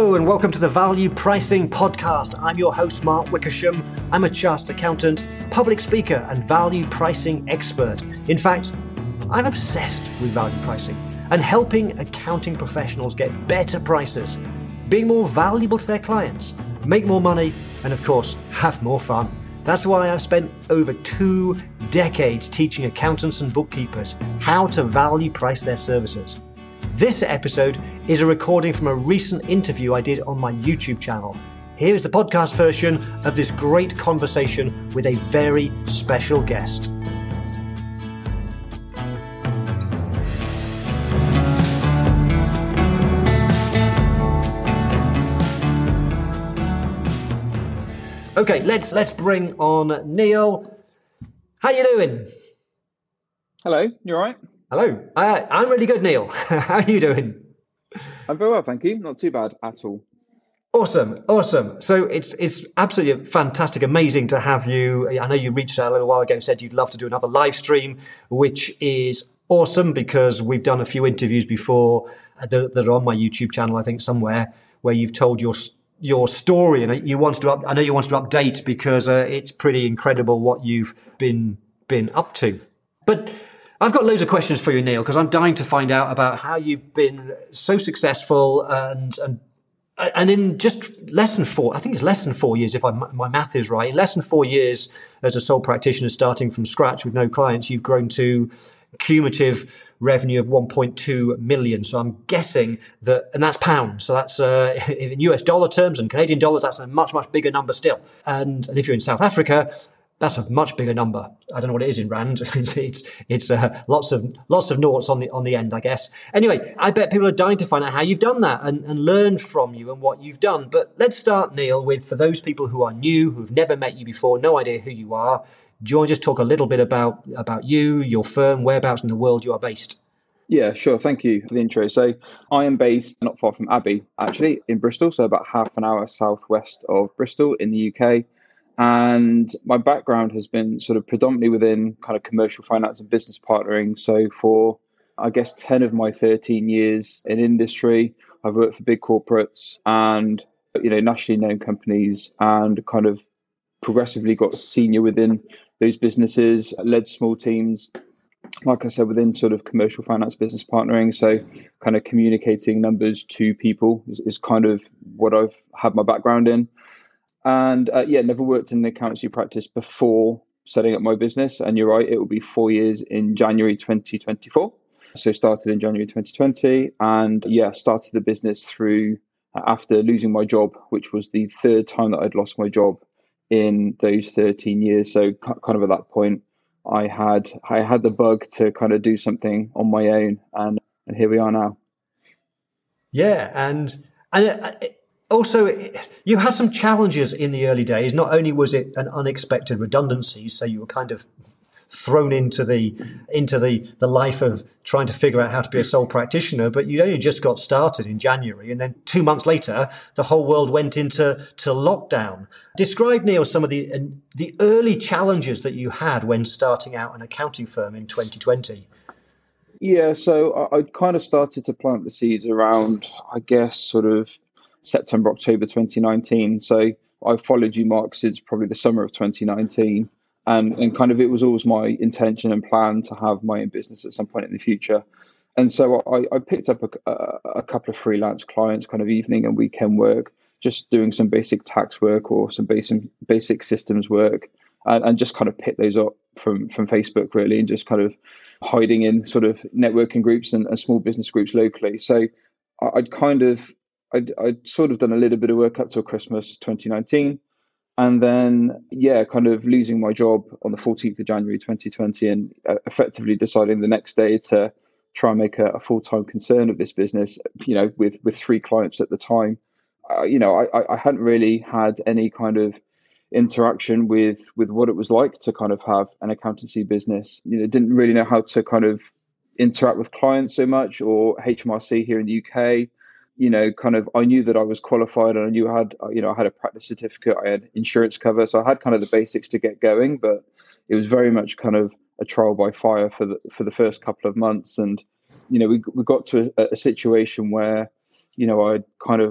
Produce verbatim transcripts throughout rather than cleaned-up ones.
Hello and welcome to the Value Pricing Podcast. I'm your host, Mark Wickersham. I'm a chartered accountant, public speaker and value pricing expert. In fact, I'm obsessed with value pricing and helping accounting professionals get better prices, being more valuable to their clients, make more money, and of course, have more fun. That's why I've spent over two decades teaching accountants and bookkeepers how to value price their services. This episode is a recording from a recent interview I did on my YouTube channel. Here's the podcast version of this great conversation with a very special guest. Okay, let's let's bring on Neil. How you doing? Hello, you all right? Hello. Uh, I'm really good, Neil. How are you doing? I'm very well, thank you. Not too bad at all. Awesome, awesome. So it's it's absolutely fantastic, amazing to have you. I know you reached out a little while ago and said you'd love to do another live stream, which is awesome because we've done a few interviews before that, that are on my YouTube channel, I think somewhere, where you've told your your story, and you wanted to. Up, I know you wanted to update because uh, it's pretty incredible what you've been been up to. But I've got loads of questions for you, Neil, because I'm dying to find out about how you've been so successful and and and in just less than four, I think it's less than four years, if I, my math is right, in less than four years as a sole practitioner starting from scratch with no clients, you've grown to cumulative revenue of one point two million. So I'm guessing that, and that's pounds. So that's uh, in U S dollar terms and Canadian dollars, that's a much, much bigger number still. And, and if you're in South Africa, that's a much bigger number. I don't know what it is in rand. it's it's, it's uh, lots of lots of noughts on the on the end, I guess. Anyway, I bet people are dying to find out how you've done that and, and learn from you and what you've done. But let's start, Neil, with for those people who are new, who've never met you before, no idea who you are. Do you want to just talk a little bit about about you, your firm, whereabouts in the world you are based? Yeah, sure. Thank you for the intro. So I am based not far from Abbey, actually, in Bristol. So about half an hour southwest of Bristol in the U K. And my background has been sort of predominantly within kind of commercial finance and business partnering. So for, I guess, ten of my thirteen years in industry, I've worked for big corporates and, you know, nationally known companies and kind of progressively got senior within those businesses, led small teams, like I said, within sort of commercial finance business partnering. So kind of communicating numbers to people is, is kind of what I've had my background in. And uh, yeah, never worked in an accountancy practice before setting up my business. And you're right, it will be four years in January twenty twenty-four. So started in January twenty twenty. And yeah, started the business through uh, after losing my job, which was the third time that I'd lost my job in those thirteen years. So kind of at that point, I had I had the bug to kind of do something on my own. And, and here we are now. Yeah. And, and it, Also, you had some challenges in the early days. Not only was it an unexpected redundancy, so you were kind of thrown into the into the, the life of trying to figure out how to be a sole practitioner, but you only just got started in January, and then two months later, the whole world went into to lockdown. Describe, Neil, some of the the early challenges that you had when starting out an accounting firm in twenty twenty. Yeah, so I, I kind of started to plant the seeds around, I guess, sort of September, October twenty nineteen. So I followed you, Mark, since probably the summer of twenty nineteen. And, and kind of it was always my intention and plan to have my own business at some point in the future. And so I, I picked up a, a, a couple of freelance clients, kind of evening and weekend work, just doing some basic tax work or some basic, basic systems work, and, and just kind of picked those up from, from Facebook, really, and just kind of hiding in sort of networking groups and, and small business groups locally. So I, I'd kind of I'd, I'd sort of done a little bit of work up till Christmas twenty nineteen. And then, yeah, kind of losing my job on the fourteenth of January twenty twenty and uh, effectively deciding the next day to try and make a, a full-time concern of this business, you know, with, with three clients at the time. Uh, you know, I, I hadn't really had any kind of interaction with, with what it was like to kind of have an accountancy business. You know, didn't really know how to kind of interact with clients so much, or H M R C here in the U K. You know, kind of, I knew that I was qualified and I knew I had, you know, I had a practice certificate, I had insurance cover. So I had kind of the basics to get going, but it was very much kind of a trial by fire for the, for the first couple of months. And, you know, we we got to a, a situation where, you know, I kind of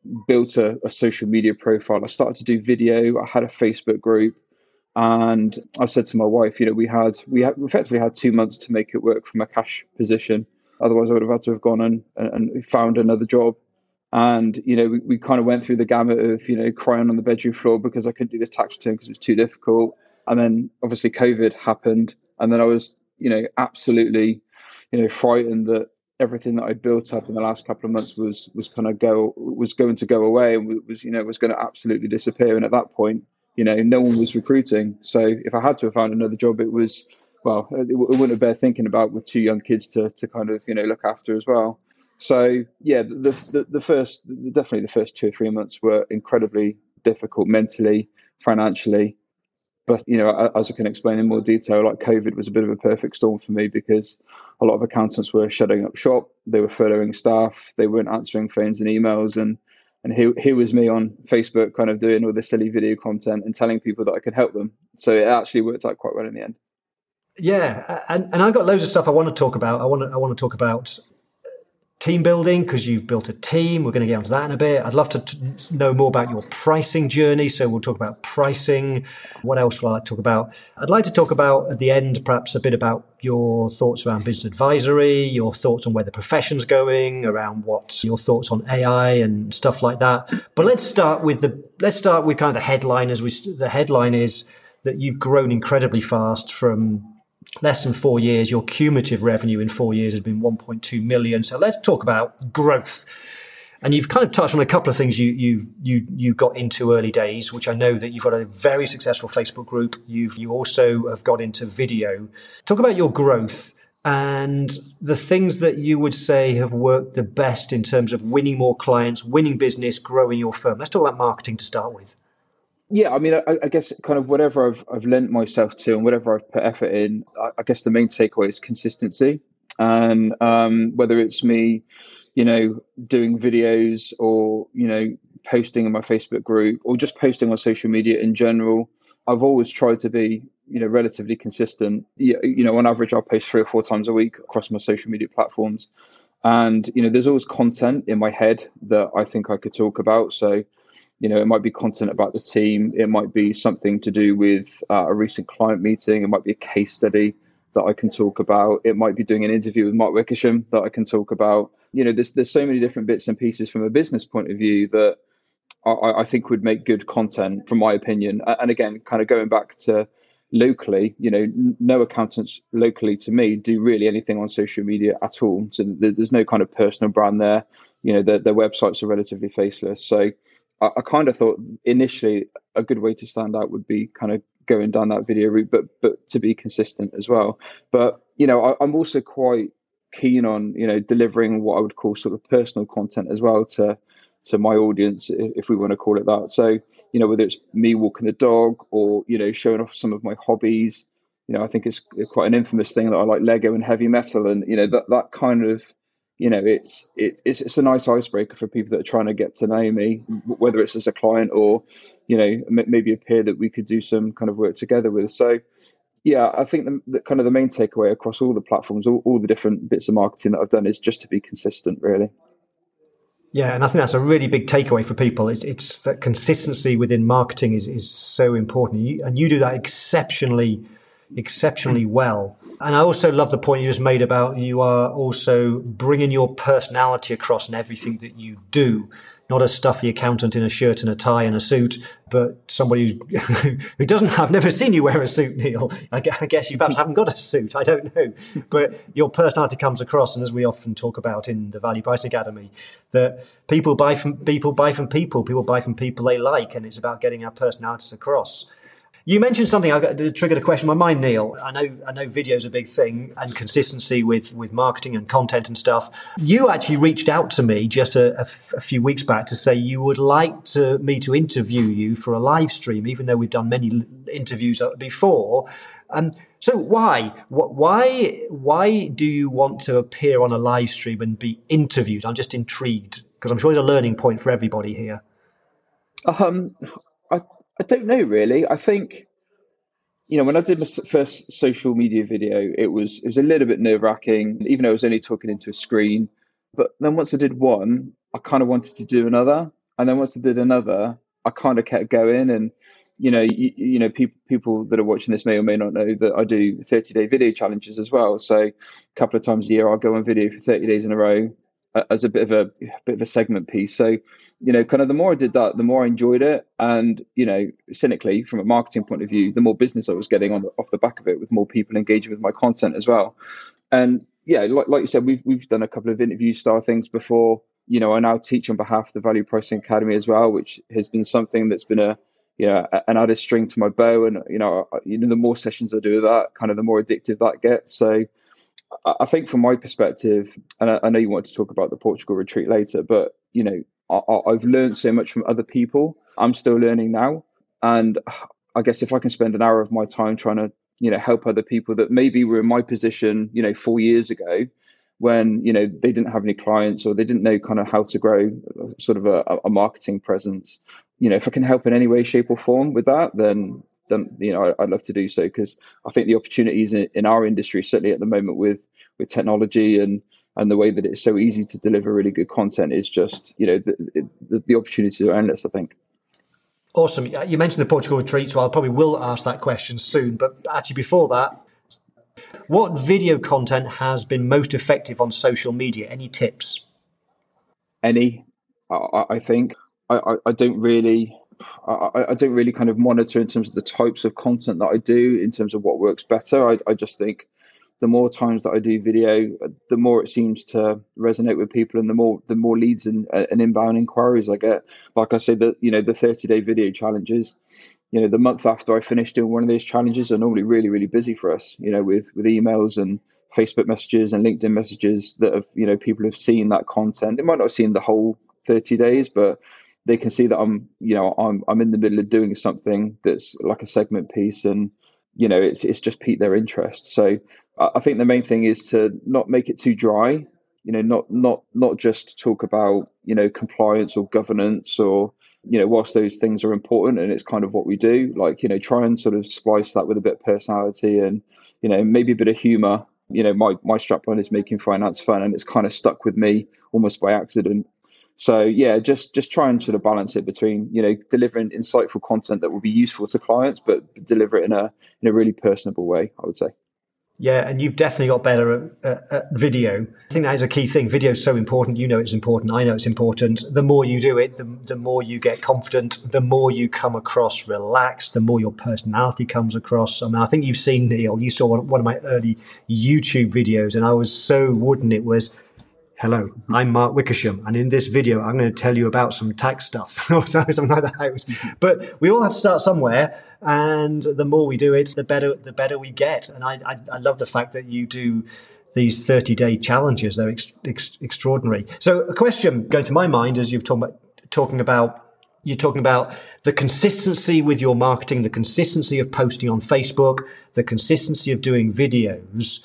built a, a social media profile. I started to do video. I had a Facebook group. And I said to my wife, you know, we had we had, effectively had two months to make it work from a cash position. Otherwise, I would have had to have gone and, and found another job. And, you know, we, we kind of went through the gamut of, you know, crying on the bedroom floor because I couldn't do this tax return because it was too difficult. And then obviously COVID happened. And then I was, you know, absolutely, you know, frightened that everything that I built up in the last couple of months was was kind of go was going to go away and was, you know, was going to absolutely disappear. And at that point, you know, no one was recruiting. So if I had to have found another job, it was, well, it, it wouldn't have been thinking about with two young kids to to kind of, you know, look after as well. So yeah, the, the the first, definitely the first two or three months were incredibly difficult mentally, financially. But, you know, as I can explain in more detail, like COVID was a bit of a perfect storm for me because a lot of accountants were shutting up shop. They were furloughing staff. They weren't answering phones and emails. And and here, here was me on Facebook kind of doing all this silly video content and telling people that I could help them. So it actually worked out quite well in the end. Yeah. And, and I've got loads of stuff I want to talk about. I want to, I want to talk about team building because you've built a team. We're going to get onto that in a bit. I'd love to t- know more about your pricing journey. So we'll talk about pricing. What else would I like to talk about? I'd like to talk about at the end, perhaps a bit about your thoughts around business advisory, your thoughts on where the profession's going, around what your thoughts on A I and stuff like that. But let's start with the, let's start with kind of the headline as we, the headline is that you've grown incredibly fast from less than four years. Your cumulative revenue in four years has been one point two million. So let's talk about growth. And you've kind of touched on a couple of things you you you you got into early days, which I know that you've got a very successful Facebook group. You've you also have got into video. Talk about your growth and the things that you would say have worked the best in terms of winning more clients, winning business, growing your firm. Let's talk about marketing to start with. Yeah, I mean, I, I guess kind of whatever I've I've lent myself to and whatever I've put effort in, I, I guess the main takeaway is consistency. And um, whether it's me, you know, doing videos or, you know, posting in my Facebook group or just posting on social media in general, I've always tried to be, you know, relatively consistent. You, you know, on average, I'll post three or four times a week across my social media platforms. And, you know, there's always content in my head that I think I could talk about. So, you know, it might be content about the team. It might be something to do with uh, a recent client meeting. It might be a case study that I can talk about. It might be doing an interview with Mark Wickersham that I can talk about. You know, there's there's so many different bits and pieces from a business point of view that I, I think would make good content, from my opinion. And again, kind of going back to locally, you know, no accountants locally to me do really anything on social media at all. So there's no kind of personal brand there. You know, their, their websites are relatively faceless. So I, I kind of thought initially a good way to stand out would be kind of going down that video route, but but to be consistent as well. But, you know, I, I'm also quite keen on, you know, delivering what I would call sort of personal content as well to to my audience, if we want to call it that. So, you know, whether it's me walking the dog or, you know, showing off some of my hobbies, you know, I think it's quite an infamous thing that I like Lego and heavy metal, and, you know, that that kind of, you know, it's it, it's it's a nice icebreaker for people that are trying to get to know me, whether it's as a client or, you know, maybe a peer that we could do some kind of work together with. So, yeah, I think the, the kind of the main takeaway across all the platforms, all, all the different bits of marketing that I've done is just to be consistent, really. Yeah, and I think that's a really big takeaway for people. It's, it's that consistency within marketing is, is so important. You, and you do that exceptionally, exceptionally well. And I also love the point you just made about you are also bringing your personality across in everything that you do. Not a stuffy accountant in a shirt and a tie and a suit, but somebody who, who doesn't have, never seen you wear a suit, Neil. I guess you perhaps haven't got a suit, I don't know. But your personality comes across, and as we often talk about in the Value Pricing Academy, that people buy from people, buy from people, people buy from people they like, and it's about getting our personalities across. You mentioned something I got to trigger a question in my mind, Neil. I know I know video is a big thing and consistency with, with marketing and content and stuff. You actually reached out to me just a, a, f- a few weeks back to say you would like to me to interview you for a live stream, even though we've done many interviews before. Um, so why? What, why? Why do you want to appear on a live stream and be interviewed? I'm just intrigued because I'm sure there's a learning point for everybody here. Um, I I don't know really. I think, you know, when I did my first social media video, it was it was a little bit nerve wracking, even though I was only talking into a screen. But then once I did one, I kind of wanted to do another. And then once I did another, I kind of kept going. And, you know, you, you know, people people that are watching this may or may not know that I do thirty day video challenges as well. So a couple of times a year, I'll go on video for thirty days in a row uh, as a bit of a, a bit of a segment piece. So, you know, kind of the more I did that, the more I enjoyed it. And, you know, cynically, from a marketing point of view, the more business I was getting on the, off the back of it, with more people engaging with my content as well. And yeah, like, like you said, we've we've done a couple of interview style things before. You know, I now teach on behalf of the Value Pricing Academy as well, which has been something that's been a, you know, an added string to my bow. And, you know, you know, the more sessions I do with that, kind of the more addictive that gets. So I think from my perspective, and I, I know you want to talk about the Portugal retreat later, but, you know, I, I've learned so much from other people. I'm still learning now. And I guess if I can spend an hour of my time trying to, you know, help other people that maybe were in my position, you know, four years ago, when, you know, they didn't have any clients or they didn't know kind of how to grow sort of a, a marketing presence. You know, if I can help in any way, shape or form with that, then, then you know, I, I'd love to do so, because I think the opportunities in, in our industry, certainly at the moment with with technology and and the way that it's so easy to deliver really good content, is just, you know, the, the, the opportunities are endless, I think. Awesome. You mentioned the Portugal retreat, so I probably will ask that question soon. But actually, before that, what video content has been most effective on social media? Any tips? Any, I, I think. I, I don't really, I, I don't really kind of monitor in terms of the types of content that I do, in terms of what works better. I, I just think the more times that I do video, the more it seems to resonate with people, and the more the more leads and, and inbound inquiries I get. Like I said, that, you know, the thirty day video challenges, you know, the month after I finish doing one of these challenges are normally really, really busy for us, you know, with, with emails and Facebook messages and LinkedIn messages that have, you know, people have seen that content. They might not have seen the whole thirty days, but they can see that I'm, you know, I'm, I'm in the middle of doing something that's like a segment piece, and, you know, it's, it's just piqued their interest. So I think the main thing is to not make it too dry, you know, not, not, not just talk about, you know, compliance or governance, or, you know, whilst those things are important and it's kind of what we do, like, you know, try and sort of splice that with a bit of personality and, you know, maybe a bit of humor. You know, my, my strapline is making finance fun, and it's kind of stuck with me almost by accident. So yeah, just just try and sort of balance it between, you know, delivering insightful content that will be useful to clients, but deliver it in a in a really personable way, I would say. Yeah, and you've definitely got better at, at, at video. I think that is a key thing. Video is so important. You know it's important. I know it's important. The more you do it, the, the more you get confident, the more you come across relaxed, the more your personality comes across. I mean, I think you've seen, Neil, you saw one, one of my early YouTube videos, and I was so wooden. It was, hello, I'm Mark Wickersham, and in this video, I'm going to tell you about some tax stuff, or something like that. But we all have to start somewhere, and the more we do it, the better the better we get. And I, I, I love the fact that you do these thirty-day challenges. They're ex, ex, extraordinary. So a question going to my mind as you've talked about, talking about, you're talking about the consistency with your marketing, the consistency of posting on Facebook, the consistency of doing videos.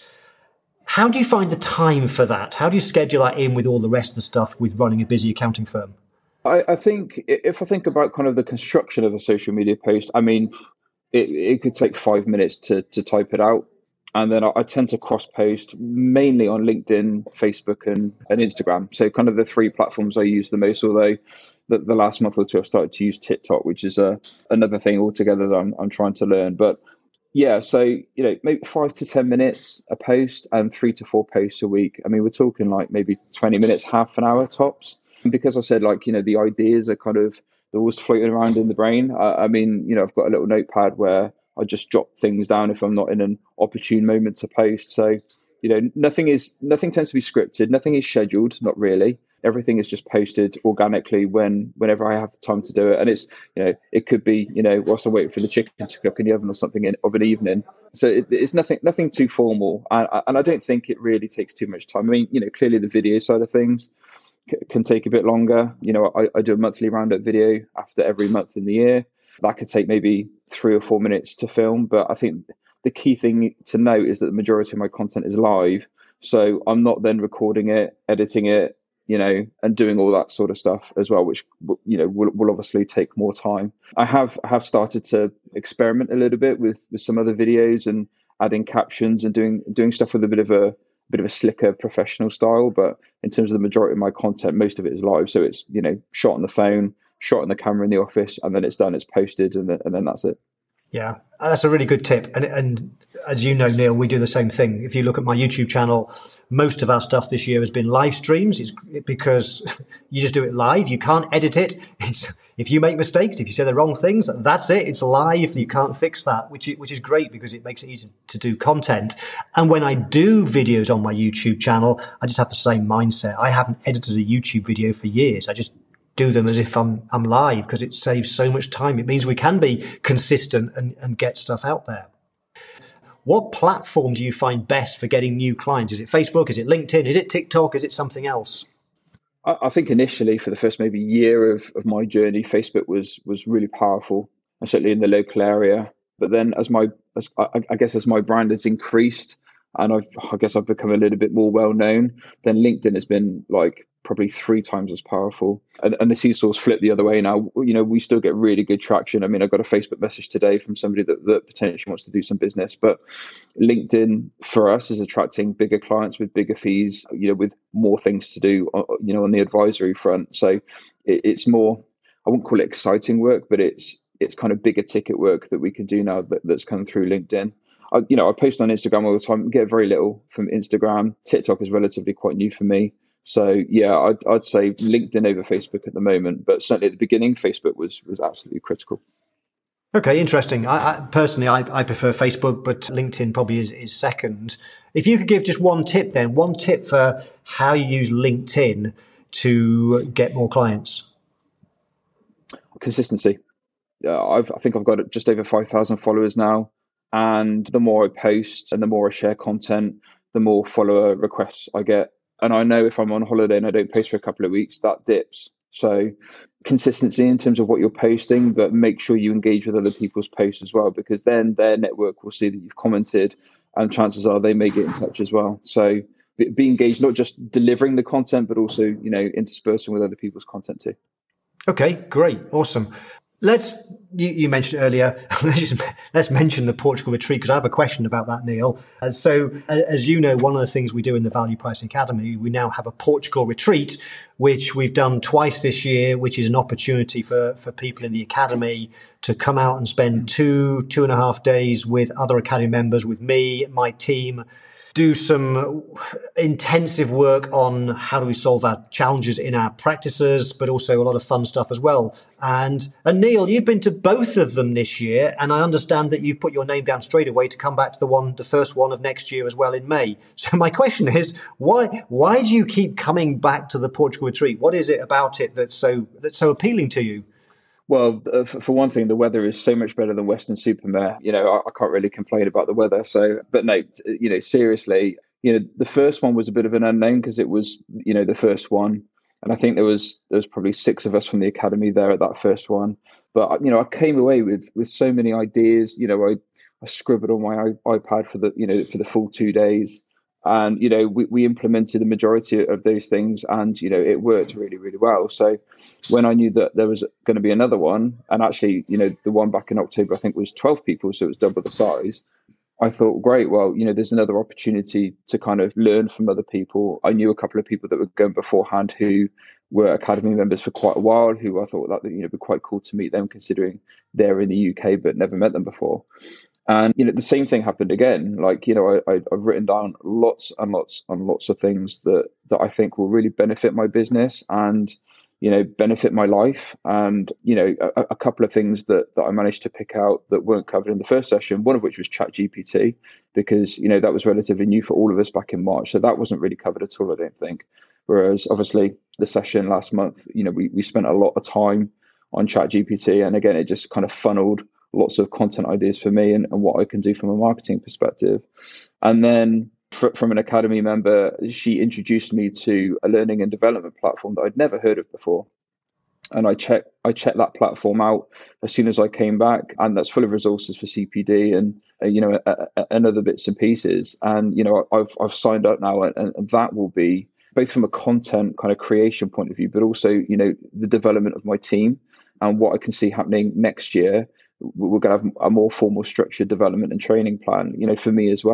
How do you find the time for that? How do you schedule that in with all the rest of the stuff with running a busy accounting firm? I, I think if I think about kind of the construction of a social media post, I mean, it, it could take five minutes to, to type it out. And then I, I tend to cross post mainly on LinkedIn, Facebook and, and Instagram. So kind of the three platforms I use the most, although the, the last month or two I've started to use TikTok, which is a, another thing altogether that I'm, I'm trying to learn. But yeah, so, you know, maybe five to ten minutes a post and three to four posts a week. I mean, we're talking like maybe twenty minutes, half an hour tops. And because I said, like, you know, the ideas are kind of, they're always floating around in the brain. I, I mean, you know, I've got a little notepad where I just jot things down if I'm not in an opportune moment to post. So, you know, nothing is, nothing tends to be scripted. Nothing is scheduled, not really. Everything is just posted organically when, whenever I have the time to do it. And it's, you know, it could be, you know, whilst I wait for the chicken to cook in the oven or something in, of an evening. So it, it's nothing, nothing too formal. And, and I don't think it really takes too much time. I mean, you know, clearly the video side of things c- can take a bit longer. You know, I, I do a monthly roundup video after every month in the year. That could take maybe three or four minutes to film. But I think the key thing to note is that the majority of my content is live. So I'm not then recording it, editing it, you know, and doing all that sort of stuff as well, which, you know, will, will obviously take more time. I have have started to experiment a little bit with, with some other videos and adding captions and doing doing stuff with a bit of a bit of a slicker professional style. But in terms of the majority of my content, most of it is live. So it's, you know, shot on the phone, shot on the camera in the office, and then it's done, it's posted, and then, and then that's it. Yeah, that's a really good tip. And, and as you know, Neil, we do the same thing. If you look at my YouTube channel, most of our stuff this year has been live streams. It's because you just do it live. You can't edit it. It's, if you make mistakes, if you say the wrong things, that's it. It's live. You can't fix that, which is, which is great because it makes it easy to do content. And when I do videos on my YouTube channel, I just have the same mindset. I haven't edited a YouTube video for years. I just do them as if I'm I'm live because it saves so much time. It means we can be consistent and, and get stuff out there. What platform do you find best for getting new clients? Is it Facebook? Is it LinkedIn? Is it TikTok? Is it something else? I, I think initially for the first maybe year of, of my journey, Facebook was was really powerful, and certainly in the local area. But then as my as I, I guess as my brand has increased and I've I guess I've become a little bit more well known, then LinkedIn has been like probably three times as powerful. And, and the seesaw's flipped the other way now. You know, we still get really good traction. I mean, I got a Facebook message today from somebody that, that potentially wants to do some business, but LinkedIn for us is attracting bigger clients with bigger fees, you know, with more things to do, you know, on the advisory front. So it, it's more, I wouldn't call it exciting work, but it's, it's kind of bigger ticket work that we can do now that, that's come through LinkedIn. I, you know, I post on Instagram all the time, get very little from Instagram. TikTok is relatively quite new for me. So yeah, I'd, I'd say LinkedIn over Facebook at the moment, but certainly at the beginning, Facebook was was absolutely critical. Okay, interesting. I, I personally, I, I prefer Facebook, but LinkedIn probably is, is second. If you could give just one tip, then one tip for how you use LinkedIn to get more clients. Consistency. Uh, I've, I think I've got just over five thousand followers now, and the more I post and the more I share content, the more follower requests I get. And I know if I'm on holiday and I don't post for a couple of weeks, that dips. So consistency in terms of what you're posting, but make sure you engage with other people's posts as well, because then their network will see that you've commented and chances are they may get in touch as well. So be engaged, not just delivering the content, but also, you know, interspersing with other people's content too. Okay, great. Awesome. Let's, you, you mentioned earlier, let's, just, let's mention the Portugal retreat because I have a question about that, Neil. Uh, so as you know, one of the things we do in the Value Pricing Academy, we now have a Portugal retreat, which we've done twice this year, which is an opportunity for, for people in the Academy to come out and spend two, two and a half days with other Academy members, with me, my team, do some intensive work on how do we solve our challenges in our practices, but also a lot of fun stuff as well. And, and Neil, you've been to both of them this year, and I understand that you've put your name down straight away to come back to the one, the first one of next year as well in May. So my question is, why why do you keep coming back to the Portugal retreat? What is it about it that's so that's so appealing to you? Well, uh, for one thing, the weather is so much better than Weston-super-Mare. You know, I, I can't really complain about the weather. So, but no, t- you know, seriously, you know, the first one was a bit of an unknown because it was, you know, the first one. And I think there was there was probably six of us from the Academy there at that first one. But, you know, I came away with with so many ideas. You know, I, I scribbled on my iPad for the, you know, for the full two days. And, you know, we, we implemented the majority of those things and, you know, it worked really, really well. So when I knew that there was going to be another one, and actually, you know, the one back in October, I think was twelve people, so it was double the size. I thought, great, well, you know, there's another opportunity to kind of learn from other people. I knew a couple of people that were going beforehand who were Academy members for quite a while, who I thought that, you know, would be quite cool to meet them considering they're in the U K, but never met them before. And, you know, the same thing happened again. Like, you know, I, I've written down lots and lots and lots of things that, that I think will really benefit my business and, you know, benefit my life. And, you know, a, a couple of things that, that I managed to pick out that weren't covered in the first session, one of which was ChatGPT, because, you know, that was relatively new for all of us back in March. So that wasn't really covered at all, I don't think. Whereas obviously the session last month, you know, we, we spent a lot of time on ChatGPT. And again, it just kind of funneled lots of content ideas for me and, and what I can do from a marketing perspective. And then for, from an Academy member, she introduced me to a learning and development platform that I'd never heard of before. And I checked I checked that platform out as soon as I came back, and that's full of resources for C P D and uh, you know uh, uh, and other bits and pieces. And you know I've I've signed up now, and, and that will be both from a content kind of creation point of view, but also you know the development of my team and what I can see happening next year. We're going to have a more formal structured development and training plan, you know, for me as well.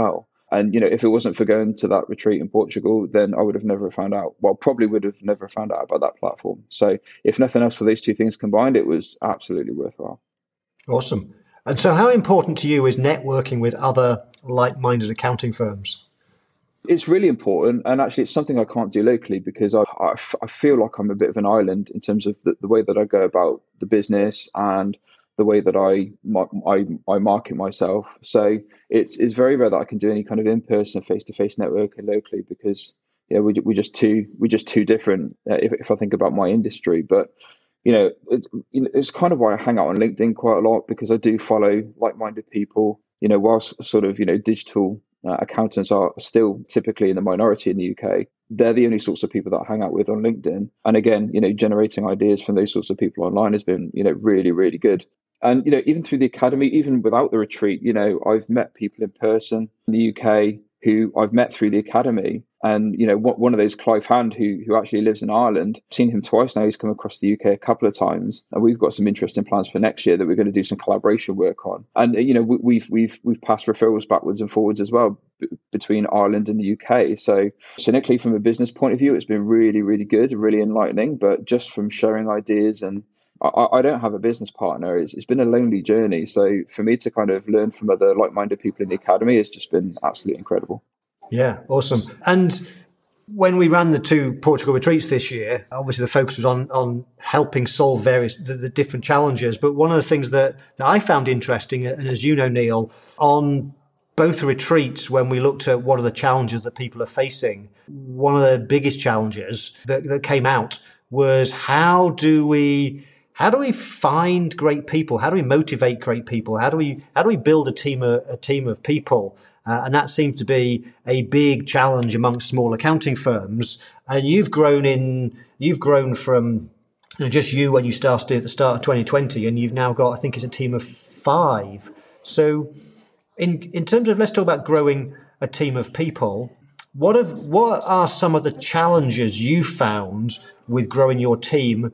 And, you know, if it wasn't for going to that retreat in Portugal, then I would have never found out. Well, probably would have never found out about that platform. So if nothing else, for these two things combined, it was absolutely worthwhile. Awesome. And so how important to you is networking with other like-minded accounting firms? It's really important. And actually, it's something I can't do locally because I, I, I feel like I'm a bit of an island in terms of the, the way that I go about the business and the way that I, I I market myself. So it's it's very rare that I can do any kind of in-person, face-to-face networking locally because yeah, we we just too we're just too different. Uh, if if I think about my industry, but you know, it, you know, it's kind of why I hang out on LinkedIn quite a lot because I do follow like-minded people. You know, whilst sort of you know digital uh, accountants are still typically in the minority in the U K, they're the only sorts of people that I hang out with on LinkedIn. And again, you know, generating ideas from those sorts of people online has been you know really really good. And, you know, even through the academy, even without the retreat, you know, I've met people in person in the U K who I've met through the academy. And, you know, one of those, Clive Hand, who who actually lives in Ireland, I've seen him twice now. He's come across the U K a couple of times. And we've got some interesting plans for next year that we're going to do some collaboration work on. And, you know, we, we've we've we've passed referrals backwards and forwards as well b- between Ireland and the U K. So cynically, from a business point of view, it's been really, really good, really enlightening. But just from sharing ideas and I, I don't have a business partner. It's, it's been a lonely journey. So for me to kind of learn from other like-minded people in the academy has just been absolutely incredible. Yeah, awesome. And when we ran the two Portugal retreats this year, obviously the focus was on on helping solve various the, the different challenges. But one of the things that, that I found interesting, and as you know, Neil, on both retreats, when we looked at what are the challenges that people are facing, one of the biggest challenges that, that came out was how do we How do we find great people? How do we motivate great people? How do we how do we build a team of, a team of people? Uh, and that seems to be a big challenge amongst small accounting firms. And you've grown in you've grown from you know, just you when you started at the start of twenty twenty, and you've now got I think it's a team of five. So in in terms of let's talk about growing a team of people. What have what are some of the challenges you found with growing your team?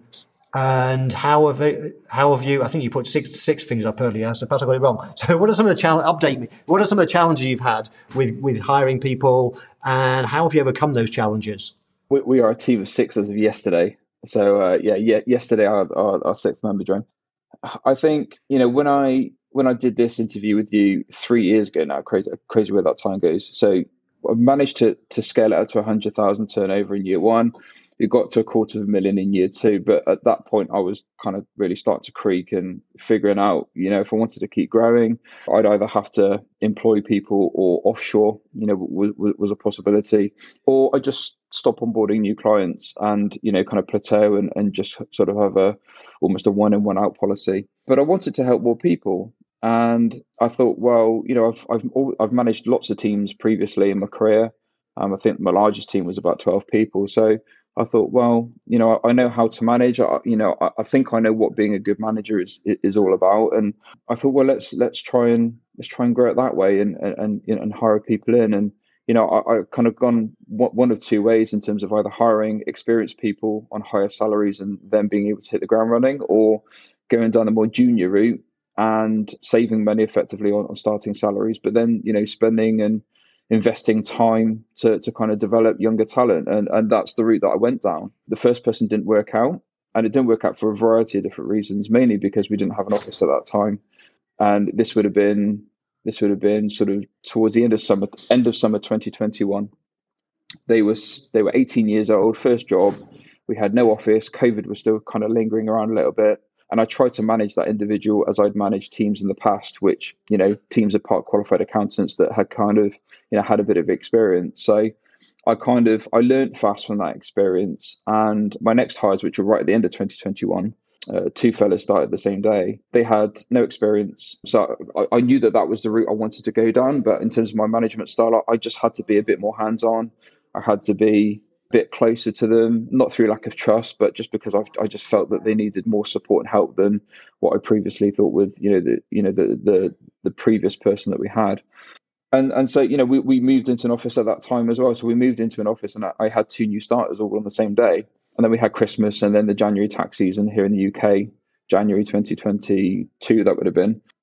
And how have it, how have you? I think you put six six things up earlier, so perhaps I got it wrong. So, what are some of the challenge? Update me. What are some of the challenges you've had with with hiring people, and how have you overcome those challenges? We, we are a team of six as of yesterday. So, uh, yeah, yeah, yesterday our, our, our sixth member joined. I think you know when I when I did this interview with you three years ago now. Crazy, crazy where that time goes. So, I've managed to to scale it up to a hundred thousand turnover in year one. It got to a quarter of a million in year two, but at that point I was kind of really starting to creak and figuring out, you know, if I wanted to keep growing, I'd either have to employ people or offshore, you know, was, was a possibility, or I just stop onboarding new clients and, you know, kind of plateau and, and just sort of have a almost a one in one out policy. But I wanted to help more people. And I thought, well, you know, I've I've I've managed lots of teams previously in my career. Um, I think my largest team was about twelve people. So I thought, well, you know, I, I know how to manage. I, you know, I, I think I know what being a good manager is is all about. And I thought, well, let's let's try and let's try and grow it that way and and and, and hire people in. And you know, I, I kind of gone one of two ways in terms of either hiring experienced people on higher salaries and then being able to hit the ground running, or going down the more junior route and saving money effectively on, on starting salaries, but then, you know, spending and investing time to to kind of develop younger talent. And, and that's the route that I went down. The first person didn't work out, and it didn't work out for a variety of different reasons, mainly because we didn't have an office at that time. And this would have been this would have been sort of towards the end of summer, end of summer twenty twenty-one. They was they were eighteen years old, first job. We had no office. COVID was still kind of lingering around a little bit. And I tried to manage that individual as I'd managed teams in the past, which, you know, teams of part qualified accountants that had kind of, you know, had a bit of experience. So I kind of, I learned fast from that experience. And my next hires, which were right at the end of twenty twenty-one, uh, two fellas started the same day. They had no experience. So I, I knew that that was the route I wanted to go down. But in terms of my management style, I just had to be a bit more hands-on. I had to be bit closer to them, not through lack of trust, but just because I've, I just felt that they needed more support and help than what I previously thought with, you know, the, you know, the, the, the previous person that we had. And, and so, you know, we, we moved into an office at that time as well. So we moved into an office and I, I had two new starters all on the same day. And then we had Christmas and then the January tax season here in the U K, January twenty twenty-two, that would have been.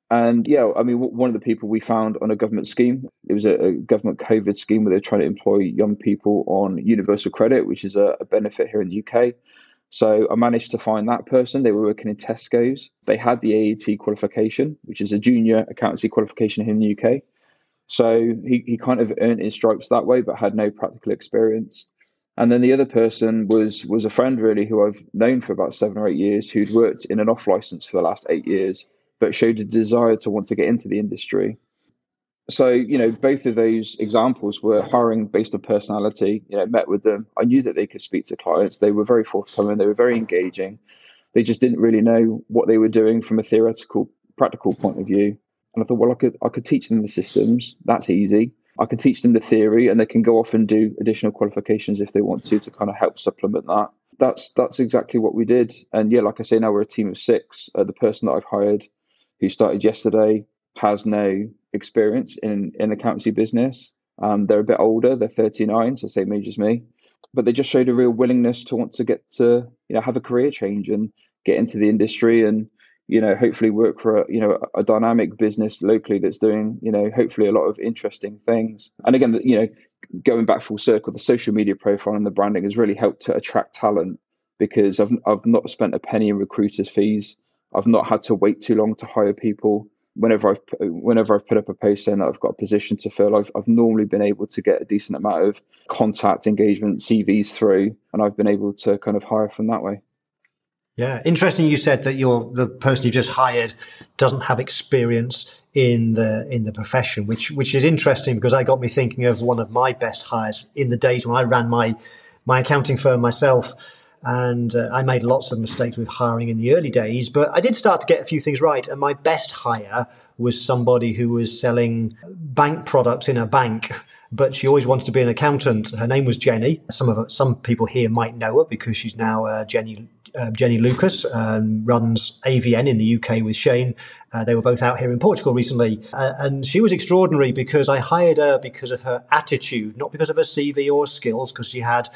And yeah, I mean, one of the people we found on a government scheme, it was a, a government COVID scheme where they're trying to employ young people on universal credit, which is a, a benefit here in the U K. So I managed to find that person. They were working in Tesco's. They had the A A T qualification, which is a junior accountancy qualification here in the U K. So he, he kind of earned his stripes that way, but had no practical experience. And then the other person was was a friend really who I've known for about seven or eight years, who'd worked in an off license for the last eight years, but showed a desire to want to get into the industry. So, you know, both of those examples were hiring based on personality. You know, met with them. I knew that they could speak to clients. They were very forthcoming. They were very engaging. They just didn't really know what they were doing from a theoretical, practical point of view. And I thought, well, I could I could teach them the systems. That's easy. I could teach them the theory, and they can go off and do additional qualifications if they want to, to kind of help supplement that. That's that's exactly what we did. And yeah, like I say, now we're a team of six. Uh, the person that I've hired, who started yesterday, has no experience in in accountancy business. Um, they're a bit older. They're thirty-nine, so same age as me. But they just showed a real willingness to want to get to, you know, have a career change and get into the industry and, you know, hopefully work for a, you know, a dynamic business locally that's doing, you know, hopefully a lot of interesting things. And again, you know, going back full circle, the social media profile and the branding has really helped to attract talent, because I've I've not spent a penny in recruiters' fees. I've not had to wait too long to hire people. Whenever I've whenever I've put up a post saying that I've got a position to fill, I've I've normally been able to get a decent amount of contact, engagement, C Vs through, and I've been able to kind of hire from that way. Yeah, interesting. You said that you're the person you just hired doesn't have experience in the in the profession, which which is interesting because I got me thinking of one of my best hires in the days when I ran my my accounting firm myself. And uh, I made lots of mistakes with hiring in the early days, but I did start to get a few things right. And my best hire was somebody who was selling bank products in a bank, but she always wanted to be an accountant. Her name was Jenny. Some of some people here might know her because she's now uh, Jenny uh, Jenny Lucas, um, runs A V N in the U K with Shane. Uh, they were both out here in Portugal recently. Uh, and she was extraordinary because I hired her because of her attitude, not because of her C V or skills, because she had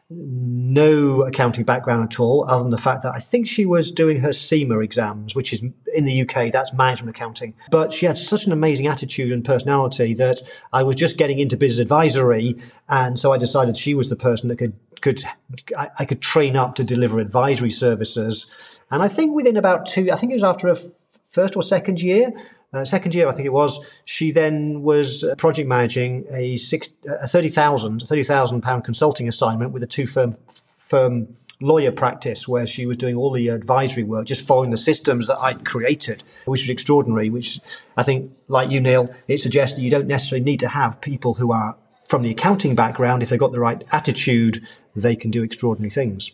no accounting background at all, other than the fact that I think she was doing her CIMA exams, which is in the U K, that's management accounting. But she had such an amazing attitude and personality that I was just getting into business advisory. And so I decided she was the person that could, could I, I could train up to deliver advisory services. And I think within about two, I think it was after a first or second year, Uh, second year, I think it was, she then was project managing a, six, a thirty thousand pound consulting assignment with a two-firm firm lawyer practice where she was doing all the advisory work, just following the systems that I'd created, which was extraordinary, which I think, like you, Neil, it suggests that you don't necessarily need to have people who are from the accounting background. If they've got the right attitude, they can do extraordinary things.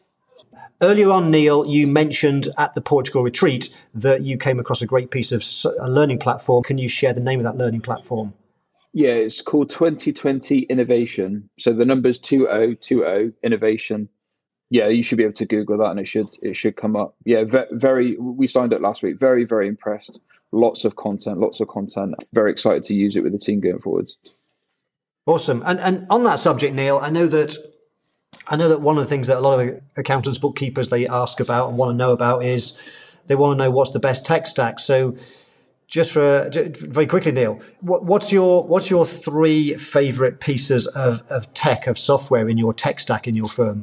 Earlier on, Neil, you mentioned at the Portugal retreat that you came across a great piece of a learning platform. Can you share the name of that learning platform? Yeah, it's called twenty twenty Innovation. So the number's two oh two oh Innovation. Yeah, you should be able to Google that and it should it should come up. Yeah, very. We signed up last week. Very, very impressed. Lots of content, lots of content. Very excited to use it with the team going forwards. Awesome. And and on that subject, Neil, I know that I know that one of the things that a lot of accountants, bookkeepers, they ask about and want to know about is they want to know what's the best tech stack. So just for just very quickly, Neil, what, what's your what's your three favorite pieces of, of tech, of software in your tech stack in your firm?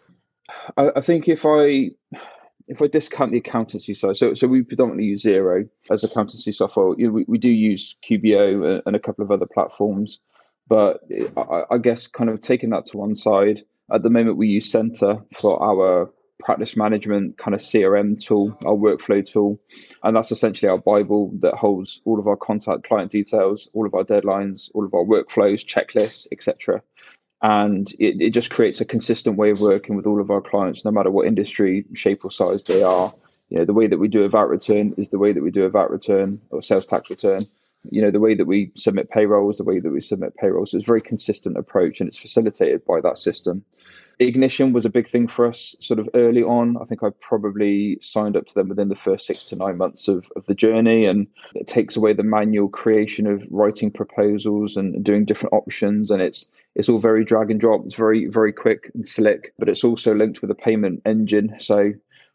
I, I think if I if I discount the accountancy side, so so we predominantly use Xero as accountancy software. You know, we, we do use Q B O and a couple of other platforms, but I, I guess kind of taking that to one side, at the moment we use Centre for our practice management kind of C R M tool, our workflow tool, and that's essentially our Bible that holds all of our contact client details, all of our deadlines, all of our workflows, checklists, et cetera. And it, it just creates a consistent way of working with all of our clients, no matter what industry, shape or size they are. You know, the way that we do a V A T return is the way that we do a V A T return or sales tax return. You know, the way that we submit payroll is the way that we submit payroll. So it's a very consistent approach and it's facilitated by that system. Ignition was a big thing for us sort of early on. I think I probably signed up to them within the first six to nine months of, of the journey. And it takes away the manual creation of writing proposals and doing different options. And it's it's all very drag and drop. It's very, very quick and slick, but it's also linked with a payment engine. So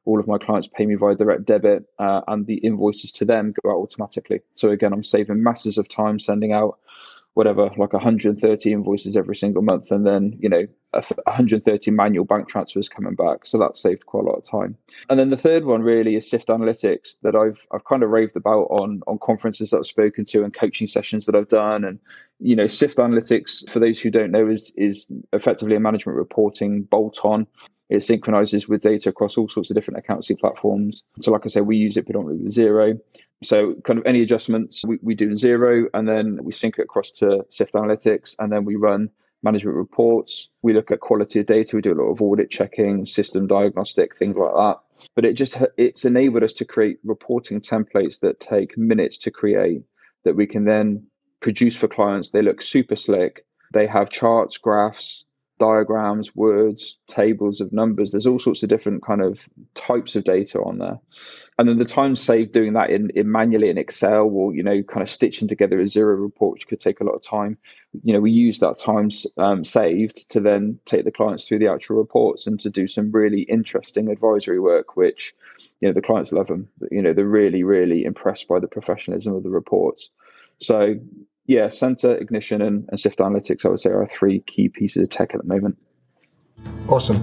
all of my clients pay me via direct debit, uh, and the invoices to them go out automatically. So again, I'm saving masses of time sending out whatever, like one hundred thirty invoices every single month, and then, you know, one hundred thirty manual bank transfers coming back. So that saved quite a lot of time. And then the third one really is Sift Analytics, that I've I've kind of raved about on on conferences that I've spoken to and coaching sessions that I've done. And, you know, Sift Analytics, for those who don't know, is is effectively a management reporting bolt-on. It synchronizes with data across all sorts of different accountancy platforms. So like I said, we use it predominantly with Xero. So kind of any adjustments we, we do in Xero, and then we sync it across to Sift Analytics, and then we run management reports. We look at quality of data. We do a lot of audit checking, system diagnostic, things like that. But it just it's enabled us to create reporting templates that take minutes to create, that we can then produce for clients. They look super slick. They have charts, graphs, diagrams, words, tables of numbers. There's all sorts of different kind of types of data on there. And then the time saved doing that in, in manually in Excel, or, you know, kind of stitching together a Xero report, which could take a lot of time. You know, we use that time um, saved to then take the clients through the actual reports and to do some really interesting advisory work, which, you know, the clients love them. You know, they're really, really impressed by the professionalism of the reports. So, yeah, Centre, Ignition, and, and Sift Analytics, I would say, are three key pieces of tech at the moment. Awesome.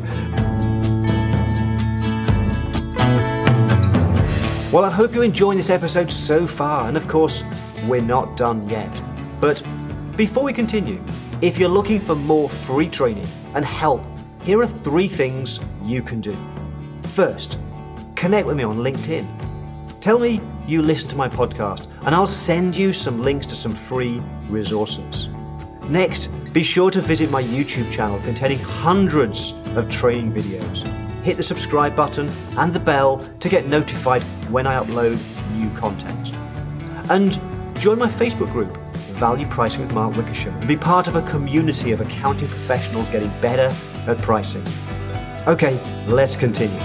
Well, I hope you're enjoying this episode so far. And of course, we're not done yet. But before we continue, if you're looking for more free training and help, here are three things you can do. First, connect with me on LinkedIn. Tell me you listen to my podcast, and I'll send you some links to some free resources. Next, be sure to visit my YouTube channel containing hundreds of training videos. Hit the subscribe button and the bell to get notified when I upload new content. And join my Facebook group, Value Pricing with Mark Wickersham, and be part of a community of accounting professionals getting better at pricing. Okay, let's continue.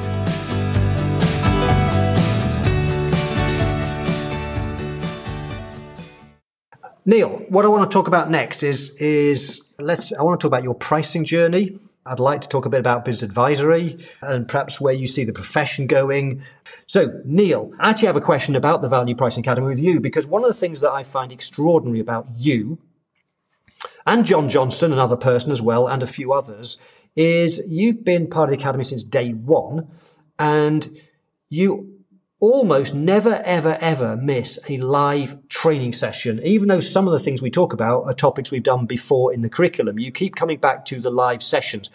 Neil, what I want to talk about next is is let's. I want to talk about your pricing journey. I'd like to talk a bit about business advisory and perhaps where you see the profession going. So, Neil, I actually have a question about the Value Pricing Academy with you, because one of the things that I find extraordinary about you and John Johnson, another person as well, and a few others, is you've been part of the Academy since day one, and you almost never, ever, ever miss a live training session, even though some of the things we talk about are topics we've done before in the curriculum. You keep coming back to the live sessions.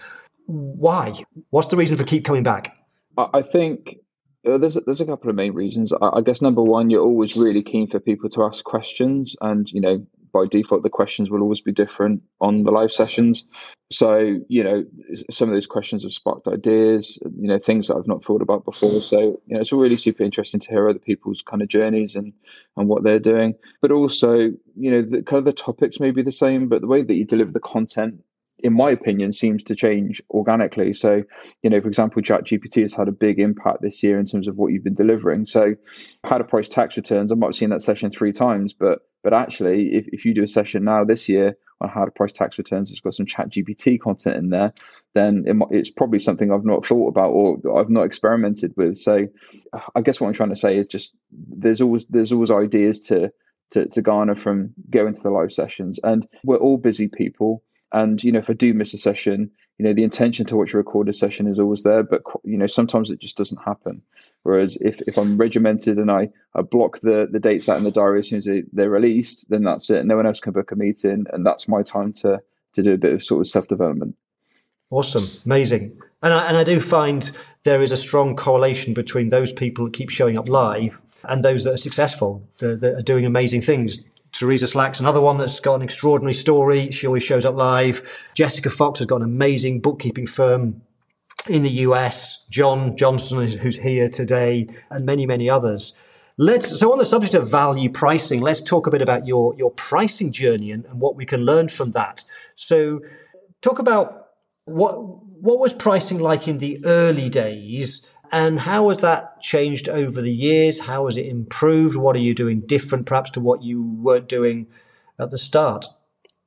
Why? What's the reason for keep coming back? I think uh, there's, there's a couple of main reasons. I, I guess number one, you're always really keen for people to ask questions, and, you know, by default, the questions will always be different on the live sessions. So, you know, some of those questions have sparked ideas, you know, things that I've not thought about before. So, you know, it's really super interesting to hear other people's kind of journeys and, and what they're doing. But also, you know, the kind of the topics may be the same, but the way that you deliver the content, in my opinion, seems to change organically. So, you know, for example, ChatGPT has had a big impact this year in terms of what you've been delivering. So how to price tax returns, I might have seen that session three times, but but actually, if, if you do a session now this year on how to price tax returns, it's got some ChatGPT content in there, then it, it's probably something I've not thought about or I've not experimented with. So I guess what I'm trying to say is just there's always there's always ideas to to, to garner from going to the live sessions. And we're all busy people. And, you know, if I do miss a session, you know, the intention to watch a recorded session is always there, but, you know, sometimes it just doesn't happen. Whereas if, if I'm regimented and I, I block the, the dates out in the diary as soon as they, they're released, then that's it. No one else can book a meeting. And that's my time to, to do a bit of sort of self-development. Awesome. Amazing. And I, and I do find there is a strong correlation between those people that keep showing up live and those that are successful, that, that are doing amazing things. Teresa Slack's another one that's got an extraordinary story. She always shows up live. Jessica Fox has got an amazing bookkeeping firm in the U S. John Johnson, who's here today, and many, many others. Let's so on the subject of value pricing, let's talk a bit about your, your pricing journey and, and what we can learn from that. So talk about what what was pricing like in the early days, and how has that changed over the years? How has it improved? What are you doing different, perhaps, to what you weren't doing at the start?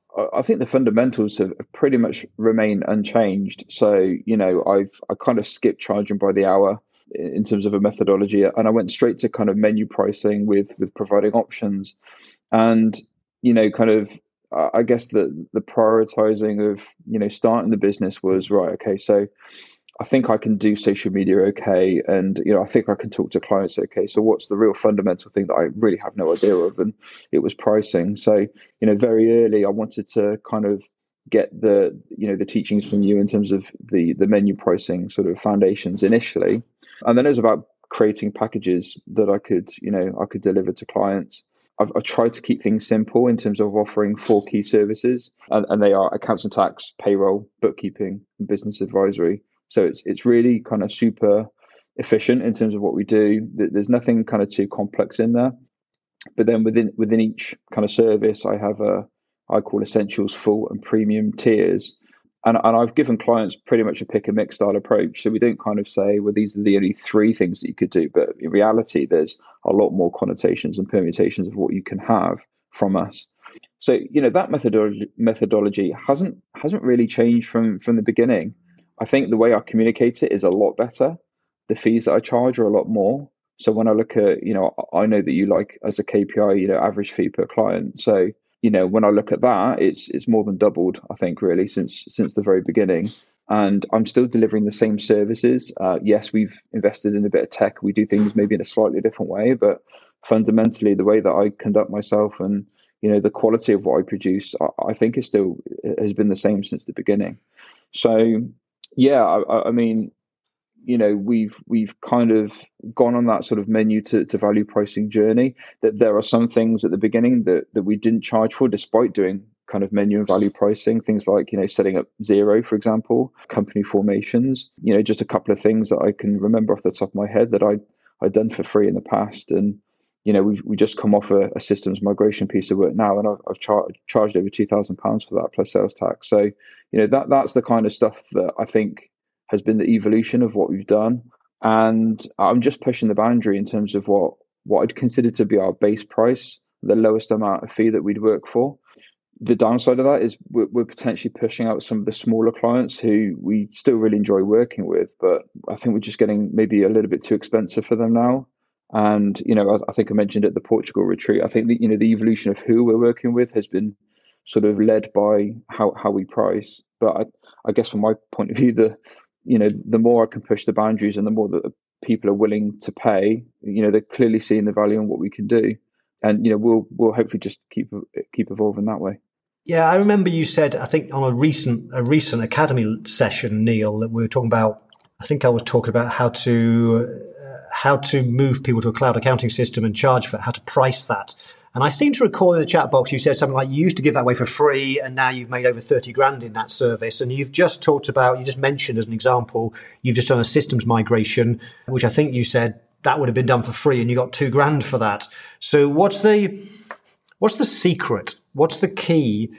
I think the fundamentals have pretty much remained unchanged. So, you know, I've I kind of skipped charging by the hour in terms of a methodology, and I went straight to kind of menu pricing with with providing options, and you know, kind of I guess the the prioritizing of you know starting the business was right. Okay, so I think I can do social media okay, and you know I think I can talk to clients okay. So what's the real fundamental thing that I really have no idea of? And it was pricing. So you know very early I wanted to kind of get the you know the teachings from you in terms of the the menu pricing sort of foundations initially, and then it was about creating packages that I could you know I could deliver to clients. I've, I've tried to keep things simple in terms of offering four key services, and, and they are accounts and tax, payroll, bookkeeping, and business advisory. So it's it's really kind of super efficient in terms of what we do. There's nothing kind of too complex in there. But then within within each kind of service, I have a I call essentials, full, and premium tiers. And, and I've given clients pretty much a pick and mix style approach. So we don't kind of say, well, these are the only three things that you could do. But in reality, there's a lot more connotations and permutations of what you can have from us. So, you know, that methodology methodology hasn't hasn't really changed from from the beginning. I think the way I communicate it is a lot better. The fees that I charge are a lot more. So when I look at, you know, I know that you like as a K P I, you know, average fee per client. So, you know, when I look at that, it's it's more than doubled, I think, really, since since the very beginning. And I'm still delivering the same services. Uh, yes, we've invested in a bit of tech. We do things maybe in a slightly different way, but fundamentally, the way that I conduct myself and, you know, the quality of what I produce, I, I think is still has been the same since the beginning. So, yeah, I, I mean, you know, we've we've kind of gone on that sort of menu to, to value pricing journey. That there are some things at the beginning that, that we didn't charge for, despite doing kind of menu and value pricing. Things like, you know, setting up Xero, for example, company formations. You know, just a couple of things that I can remember off the top of my head that I I'd done for free in the past. And you know, we we just come off a, a systems migration piece of work now, and I've, I've char- charged over two thousand pounds for that plus sales tax. So, you know, that that's the kind of stuff that I think has been the evolution of what we've done. And I'm just pushing the boundary in terms of what what I'd consider to be our base price, the lowest amount of fee that we'd work for. The downside of that is we're, we're potentially pushing out some of the smaller clients who we still really enjoy working with, but I think we're just getting maybe a little bit too expensive for them now. And, you know, I, I think I mentioned at the Portugal retreat, I think that, you know, the evolution of who we're working with has been sort of led by how, how we price. But I, I guess from my point of view, the, you know, the more I can push the boundaries and the more that people are willing to pay, you know, they're clearly seeing the value in what we can do. And, you know, we'll, we'll hopefully just keep, keep evolving that way. Yeah, I remember you said, I think on a recent, a recent Academy session, Neil, that we were talking about, I think I was talking about how to, how to move people to a cloud accounting system and charge for it, how to price that. And I seem to recall in the chat box you said something like you used to give that away for free and now you've made over thirty grand in that service. And you've just talked about, you just mentioned as an example, you've just done a systems migration, which I think you said that would have been done for free and you got two grand for that. So what's the, what's the secret? What's the key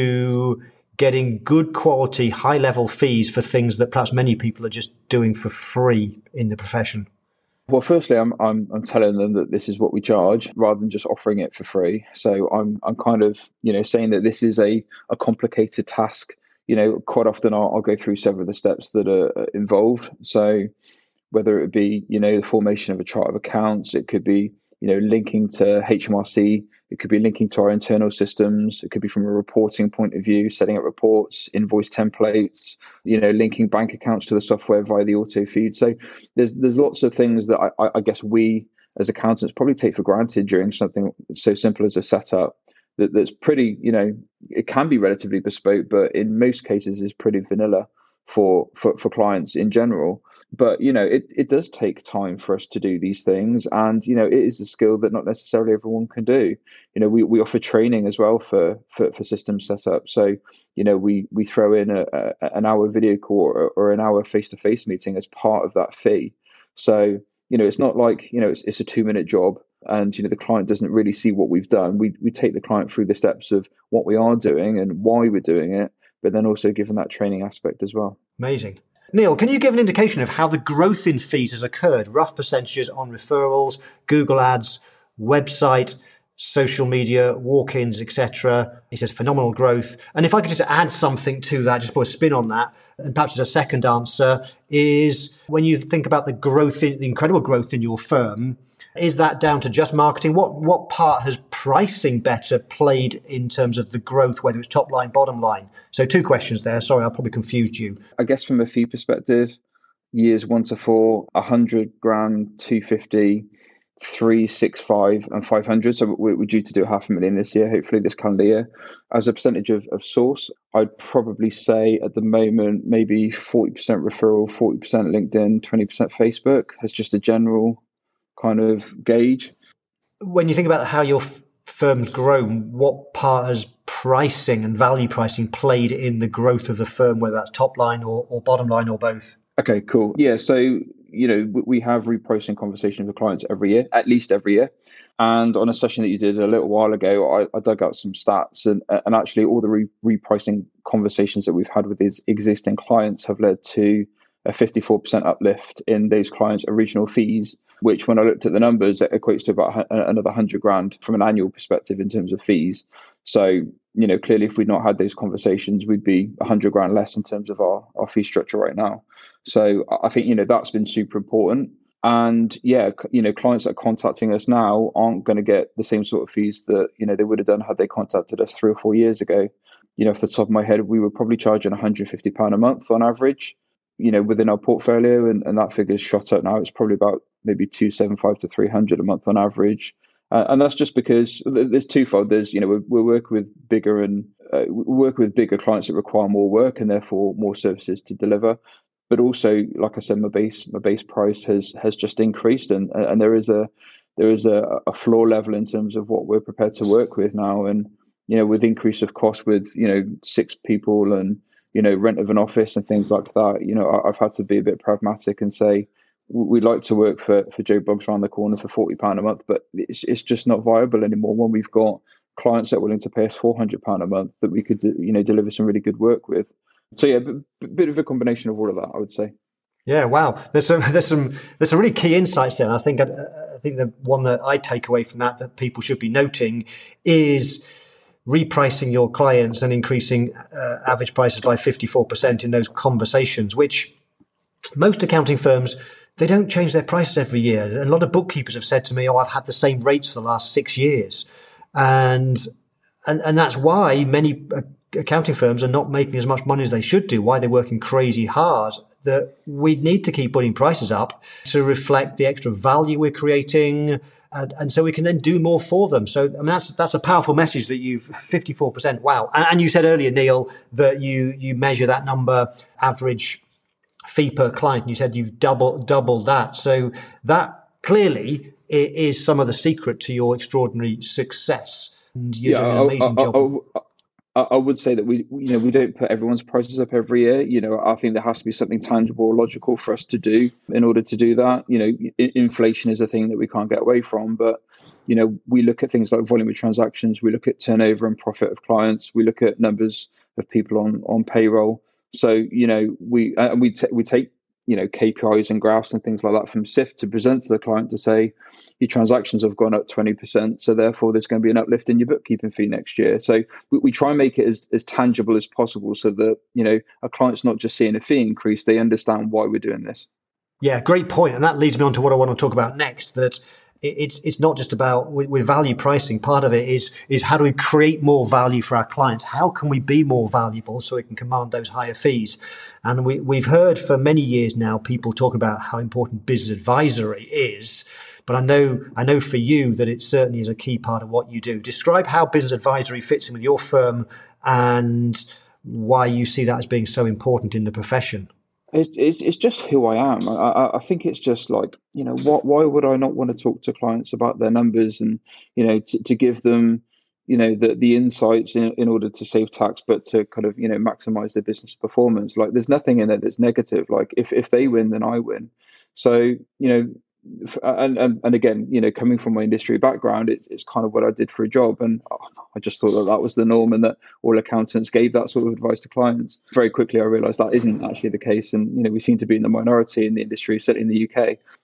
to getting good quality, high level fees for things that perhaps many people are just doing for free in the profession? Well, firstly, I'm I'm I'm telling them that this is what we charge rather than just offering it for free. So I'm I'm kind of you know saying that this is a a complicated task. You know, quite often I'll, I'll go through several of the steps that are involved. So whether it be you know the formation of a chart of accounts, it could be you know linking to H M R C, it could be linking to our internal systems, it could be from a reporting point of view, setting up reports, invoice templates, you know linking bank accounts to the software via the auto feed. So there's there's lots of things that I, I guess we as accountants probably take for granted during something so simple as a setup that, that's pretty, you know, it can be relatively bespoke, but in most cases is pretty vanilla for, for, for clients in general. But, you know, it, it does take time for us to do these things. And, you know, it is a skill that not necessarily everyone can do. You know, we, we offer training as well for, for, for system setup. So, you know, we, we throw in a, a, an hour video call or, or an hour face-to-face meeting as part of that fee. So, you know, it's not like, you know, it's, it's a two minute job and, you know, the client doesn't really see what we've done. We, we take the client through the steps of what we are doing and why we're doing it, but then also given that training aspect as well. Amazing. Neil, can you give an indication of how the growth in fees has occurred? Rough percentages on referrals, Google Ads, website, social media, walk-ins, et cetera. He says phenomenal growth. And if I could just add something to that, just put a spin on that, and perhaps as a second answer, is when you think about the growth, in, the incredible growth in your firm, is that down to just marketing? What what part has pricing better played in terms of the growth, whether it's top line, bottom line? So two questions there. Sorry, I probably confused you. I guess from a fee perspective, years one to four, one hundred grand, two fifty, three, six, five, and five hundred. So we're, we're due to do half a million this year, hopefully this calendar year. As a percentage of, of source, I'd probably say at the moment, maybe forty percent referral, forty percent LinkedIn, twenty percent Facebook as just a general kind of gauge. When you think about how your f- firm's grown, what part has pricing and value pricing played in the growth of the firm, whether that's top line or, or bottom line or both? Okay, cool. Yeah, so, you know, we have repricing conversations with clients every year, at least every year. And on a session that you did a little while ago, I, I dug out some stats, and, and actually all the re- repricing conversations that we've had with these existing clients have led to a fifty-four percent uplift in those clients' original fees, which when I looked at the numbers, it equates to about another one hundred grand from an annual perspective in terms of fees. So, you know, clearly if we'd not had those conversations, we'd be one hundred grand less in terms of our, our fee structure right now. So I think, you know, that's been super important. And yeah, you know, clients that are contacting us now aren't going to get the same sort of fees that, you know, they would have done had they contacted us three or four years ago. You know, off the top of my head, we were probably charging one hundred fifty pounds a month on average, you know, within our portfolio. And, and that figure's shot up now. It's probably about maybe two seventy-five to three hundred a month on average. Uh, and that's just because there's twofold. There's, you know, we're, we're working with bigger and uh, we work with bigger clients that require more work and therefore more services to deliver. But also, like I said, my base my base price has has just increased, and and there is a there is a, a floor level in terms of what we're prepared to work with now. And you know, with increase of cost, with you know six people and you know rent of an office and things like that, you know, I've had to be a bit pragmatic and say we'd like to work for for Joe Bloggs around the corner for forty pound a month, but it's it's just not viable anymore when we've got clients that are willing to pay us four hundred pound a month that we could you know deliver some really good work with. So yeah, a bit of a combination of all of that, I would say. Yeah, wow. There's some there's some there's some really key insights there. And I think I, I think the one that I take away from that that people should be noting is repricing your clients and increasing uh, average prices by fifty-four percent in those conversations, which most accounting firms, they don't change their prices every year. And a lot of bookkeepers have said to me, "Oh, I've had the same rates for the last six years," and and and that's why many accounting firms are not making as much money as they should do, why they're working crazy hard, that we need to keep putting prices up to reflect the extra value we're creating, and, and so we can then do more for them. So I mean, that's that's a powerful message that you've fifty-four percent. Wow. And, and you said earlier, Neil, that you you measure that number, average fee per client, and you said you've double doubled that. So that clearly is some of the secret to your extraordinary success. And you're yeah, doing an amazing I, I, job. I, I, I would say that we, you know, we don't put everyone's prices up every year. You know, I think there has to be something tangible or logical for us to do in order to do that. You know, inflation is a thing that we can't get away from, but, you know, we look at things like volume of transactions, we look at turnover and profit of clients, we look at numbers of people on, on payroll. So, you know, we, and we, t- we take, you know, K P Is and graphs and things like that from S I F to present to the client to say, your transactions have gone up twenty percent. So therefore there's going to be an uplift in your bookkeeping fee next year. So we, we try and make it as, as tangible as possible so that, you know, a client's not just seeing a fee increase, they understand why we're doing this. Yeah, great point. And that leads me on to what I want to talk about next, that it's it's not just about with, with value pricing. Part of it is is how do we create more value for our clients? How can we be more valuable so we can command those higher fees? And we, we've heard for many years now people talk about how important business advisory is. But I know I know for you that it certainly is a key part of what you do. Describe how business advisory fits in with your firm and why you see that as being so important in the profession. It's, it's it's just who I am. I, I think it's just like, you know, what, why would I not want to talk to clients about their numbers and, you know, to, to give them, you know, the, the insights in, in order to save tax, but to kind of, you know, maximize their business performance. Like there's nothing in it that's negative. Like if, if they win, then I win. So, you know, and, and and again, you know, coming from my industry background, it's it's kind of what I did for a job, and I just thought that that was the norm, and that all accountants gave that sort of advice to clients. Very quickly, I realised that isn't actually the case, and you know, we seem to be in the minority in the industry, certainly in the U K.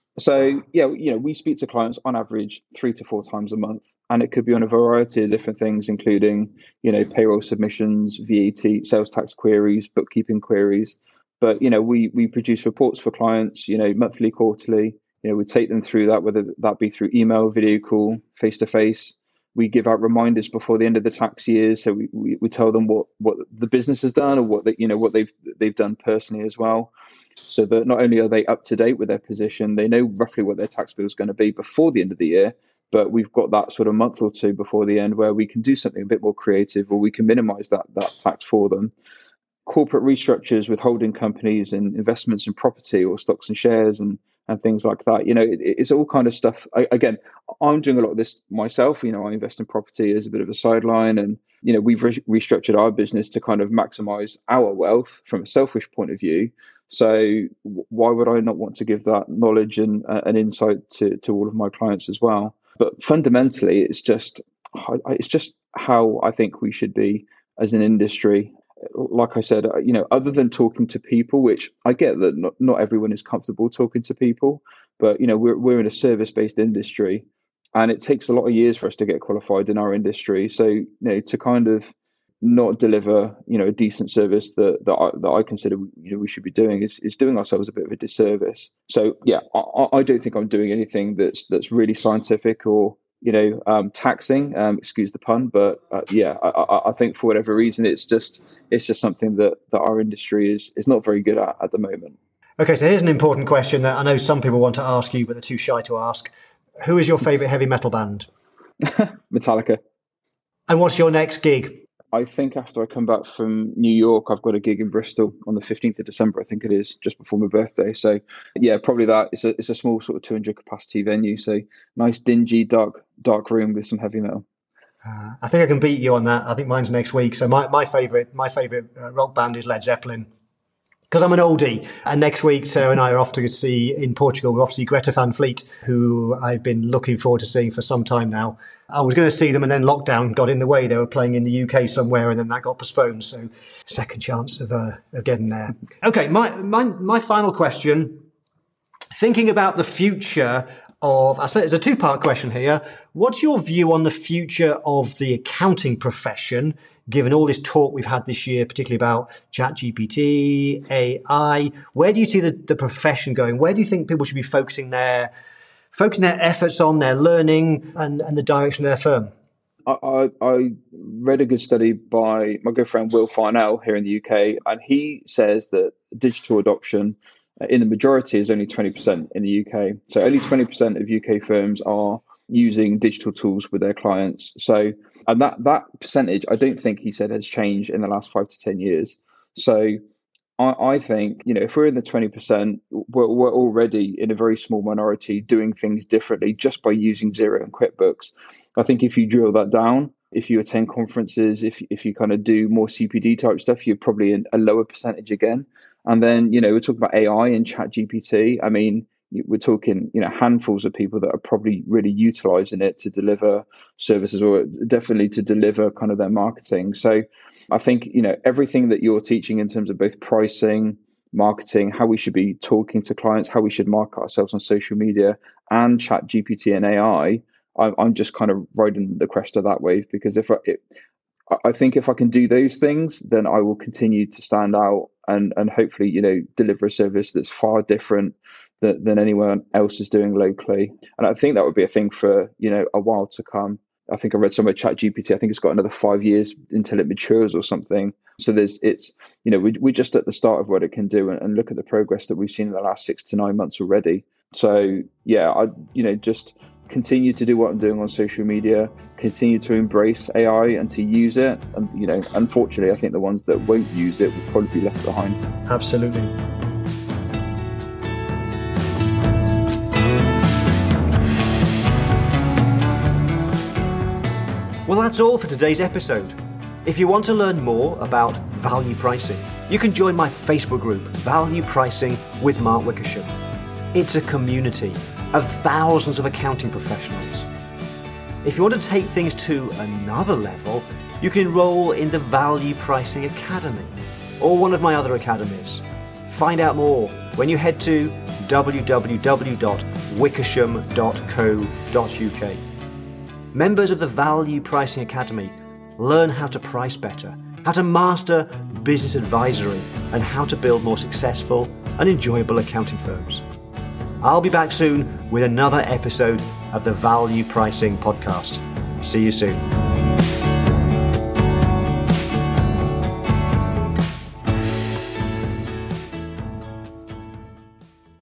So yeah, you know, we speak to clients on average three to four times a month, and it could be on a variety of different things, including, you know, payroll submissions, V A T, sales tax queries, bookkeeping queries. But you know, we we produce reports for clients, you know, monthly, quarterly. You know, we take them through that, whether that be through email, video call, face to face. We give out reminders before the end of the tax year, so we, we, we tell them what, what the business has done, or what they, you know, what they've they've done personally as well, so that not only are they up to date with their position, they know roughly what their tax bill is going to be before the end of the year, but we've got that sort of month or two before the end where we can do something a bit more creative, or we can minimize that that tax for them. Corporate restructures with holding companies and investments in property or stocks and shares and and things like that. You know, it, it's all kind of stuff. I, again, I'm doing a lot of this myself. You know, I invest in property as a bit of a sideline, and you know, we've re- restructured our business to kind of maximize our wealth from a selfish point of view. So why would I not want to give that knowledge and uh, an insight to to all of my clients as well? But fundamentally, it's just it's just how I think we should be as an industry. Like I said, you know, other than talking to people, which I get that not, not everyone is comfortable talking to people, but you know, we're we're in a service-based industry, and it takes a lot of years for us to get qualified in our industry. So, you know, to kind of not deliver, you know, a decent service that that I, that I consider, you know, we should be doing is is doing ourselves a bit of a disservice. So, yeah, I, I don't think I'm doing anything that's that's really scientific or, you know, um, taxing, um, excuse the pun, but uh, yeah, I, I think for whatever reason, it's just it's just something that, that our industry is is not very good at at the moment. Okay, so here's an important question that I know some people want to ask you, but they're too shy to ask. Who is your favourite heavy metal band? Metallica. And what's your next gig? I think after I come back from New York, I've got a gig in Bristol on the fifteenth of December, I think it is, just before my birthday. So yeah, probably that. It's a it's a small sort of two hundred capacity venue. So nice, dingy, dark, dark room with some heavy metal. Uh, I think I can beat you on that. I think mine's next week. So my, my favourite my favourite uh, rock band is Led Zeppelin, because I'm an oldie. And next week, Sarah and I are off to see, in Portugal, we're off to see Greta Van Fleet, who I've been looking forward to seeing for some time now. I was going to see them, and then lockdown got in the way. They were playing in the U K somewhere, and then that got postponed. So second chance of, uh, of getting there. Okay, my, my my final question, thinking about the future of, I suppose it's a two-part question here. What's your view on the future of the accounting profession, given all this talk we've had this year, particularly about ChatGPT, A I? Where do you see the, the profession going? Where do you think people should be focusing their focusing their efforts on, their learning, and, and the direction of their firm? I, I, I read a good study by my good friend Will Farnell here in the U K, and he says that digital adoption in the majority is only twenty percent in the U K. So only twenty percent of U K firms are using digital tools with their clients. So, and that, that percentage, I don't think he said has changed in the last five to ten years. So I, I think, you know, if we're in the twenty percent, we're, we're already in a very small minority doing things differently just by using Xero and QuickBooks. I think if you drill that down, if you attend conferences, if if you kind of do more C P D type stuff, you're probably in a lower percentage again. And then, you know, we're talking about A I and ChatGPT. I mean, we're talking, you know, handfuls of people that are probably really utilizing it to deliver services, or definitely to deliver kind of their marketing. So I think, you know, everything that you're teaching in terms of both pricing, marketing, how we should be talking to clients, how we should market ourselves on social media, and ChatGPT and A I, I'm just kind of riding the crest of that wave, because if I, it, I think if I can do those things, then I will continue to stand out and, and hopefully, you know, deliver a service that's far different than, than anyone else is doing locally. And I think that would be a thing for, you know, a while to come. I think I read somewhere ChatGPT, I think it's got another five years until it matures or something. So there's, it's, you know, we, we're just at the start of what it can do, and, and look at the progress that we've seen in the last six to nine months already. So yeah, I, you know, just continue to do what I'm doing on social media, continue to embrace A I and to use it. And, you know, unfortunately, I think the ones that won't use it will probably be left behind. Absolutely. Well, that's all for today's episode. If you want to learn more about value pricing, you can join my Facebook group, Value Pricing with Mark Wickersham. It's a community of thousands of accounting professionals. If you want to take things to another level, you can enroll in the Value Pricing Academy or one of my other academies. Find out more when you head to w w w dot wickersham dot co dot uk. Members of the Value Pricing Academy learn how to price better, how to master business advisory, and how to build more successful and enjoyable accounting firms. I'll be back soon with another episode of the Value Pricing Podcast. See you soon.